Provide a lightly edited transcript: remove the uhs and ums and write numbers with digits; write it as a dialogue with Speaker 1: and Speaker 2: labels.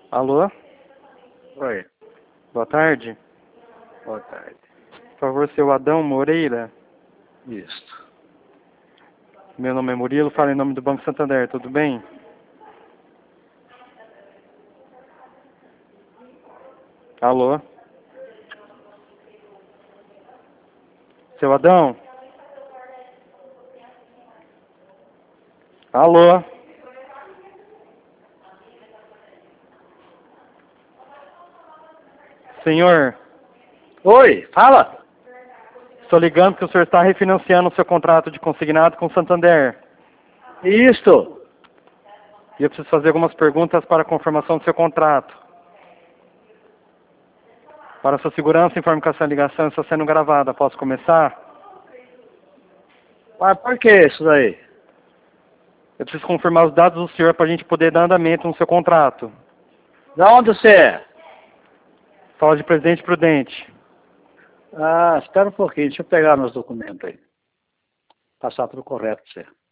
Speaker 1: Alô?
Speaker 2: Oi,
Speaker 1: Boa tarde.
Speaker 2: boa tarde.
Speaker 1: Por favor, seu Adão Moreira.
Speaker 2: Isso.
Speaker 1: Meu nome é Murilo, falo em nome do Banco Santander, tudo bem? Alô? Seu Adão? Alô? Senhor,
Speaker 2: Oi, fala.
Speaker 1: estou ligando porque o senhor está refinanciando o seu contrato de consignado com o Santander.
Speaker 2: Isto.
Speaker 1: E eu preciso fazer algumas perguntas para a confirmação do seu contrato. Para sua segurança, informe que essa ligação está sendo gravada. Posso começar?
Speaker 2: Mas por que isso daí?
Speaker 1: Eu preciso confirmar os dados do senhor para a gente poder dar andamento no seu contrato.
Speaker 2: Da onde você é?
Speaker 1: Fala de Presidente Prudente.
Speaker 2: Ah, espera um pouquinho, deixa eu pegar meus documentos aí. Passar tudo correto pra você.